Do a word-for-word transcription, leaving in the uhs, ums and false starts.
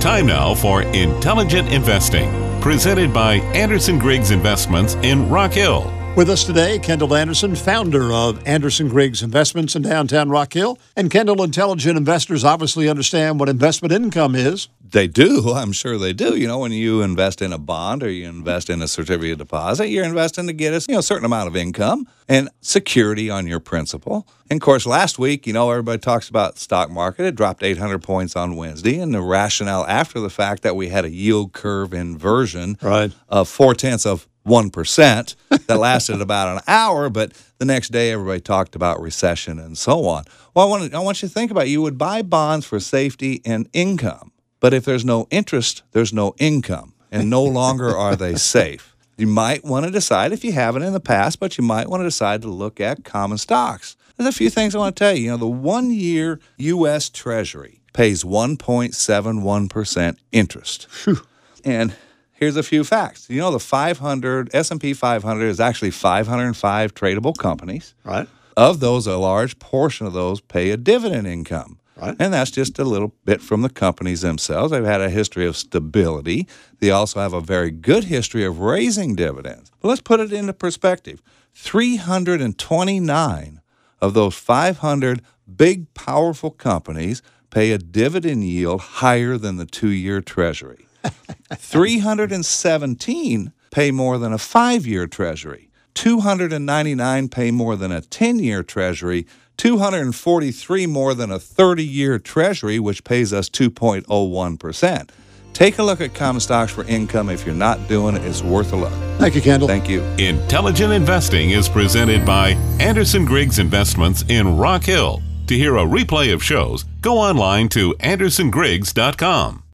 Time now for Intelligent Investing, presented by Anderson Griggs Investments in Rock Hill. With us today, Kendall Anderson, founder of Anderson Griggs Investments in downtown Rock Hill. And Kendall, intelligent investors obviously understand what investment income is. They do. I'm sure they do. You know, when you invest in a bond or you invest in a certificate of deposit, you're investing to get a you know, certain amount of income and security on your principal. And, of course, last week, you know, everybody talks about stock market. It dropped eight hundred points on Wednesday. And the rationale after the fact that we had a yield curve inversion right. of four-tenths of one percent that lasted about an hour, but the next day everybody talked about recession and so on. Well, I want, to, I want you to think about it. You would buy bonds for safety and income, but if there's no interest, there's no income, and no longer are they safe. You might want to decide, if you haven't in the past, but you might want to decide to look at common stocks. There's a few things I want to tell you. You know, the one-year U S Treasury pays one point seven one percent interest. Whew. And here's a few facts. You know, the five hundred, S and P five hundred is actually five hundred five tradable companies. Right. Of those, a large portion of those pay a dividend income. Right. And that's just a little bit from the companies themselves. They've had a history of stability. They also have a very good history of raising dividends. But let's put it into perspective. three hundred twenty-nine of those five hundred big, powerful companies pay a dividend yield higher than the two-year Treasury. three hundred seventeen pay more than a five-year Treasury. two hundred ninety-nine pay more than a ten-year Treasury. two hundred forty-three more than a thirty-year Treasury, which pays us two point oh one percent. Take a look at common stocks for income. If you're not doing it, it's worth a look. Thank you, Kendall. Thank you. Intelligent Investing is presented by Anderson Griggs Investments in Rock Hill. To hear a replay of shows, go online to anderson griggs dot com.